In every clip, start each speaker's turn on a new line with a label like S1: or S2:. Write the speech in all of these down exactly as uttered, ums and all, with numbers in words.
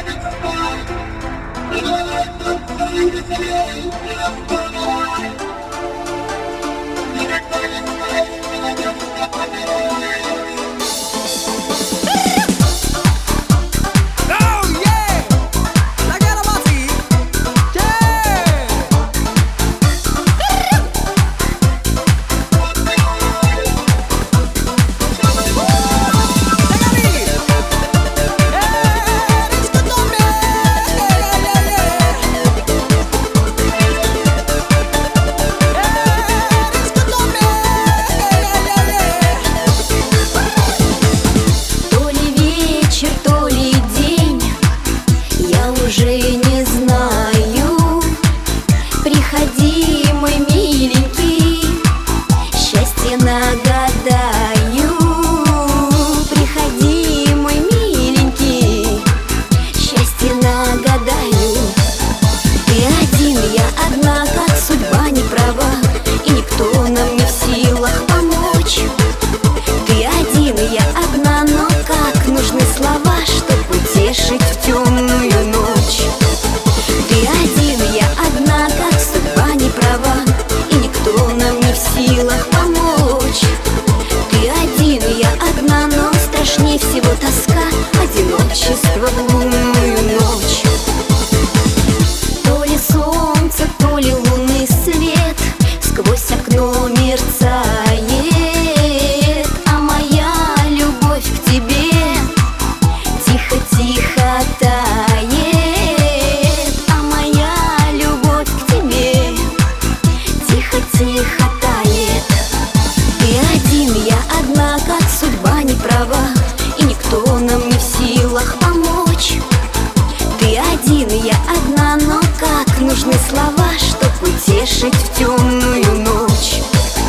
S1: Слова, чтоб утешить в темную ночь.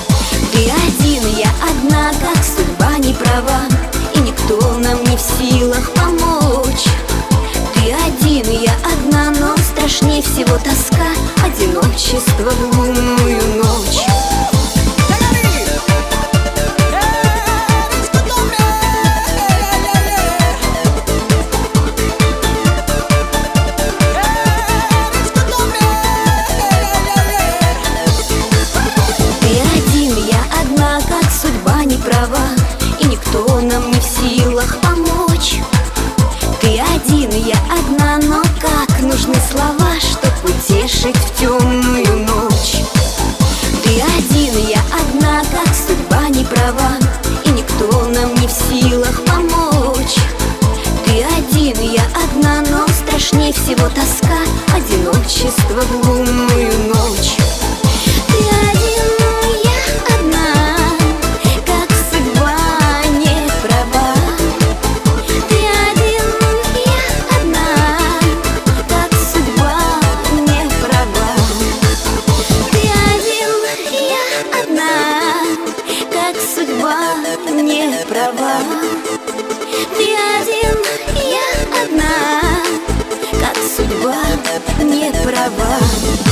S1: Ты один, я одна, как судьба не права, и никто нам не в силах помочь. Ты один, я одна, но страшнее всего тоска, одиночество в лунную ночь. И никто нам не в силах помочь. Ты один, я одна, но как нужны слова, чтоб утешить в темную ночь. Ты один, я одна, как судьба не права, и никто нам не в силах помочь. Ты один, я одна, но страшнее всего тоска, одиночество в лунную ночь. Не права. Ты один, я одна, как судьба не права.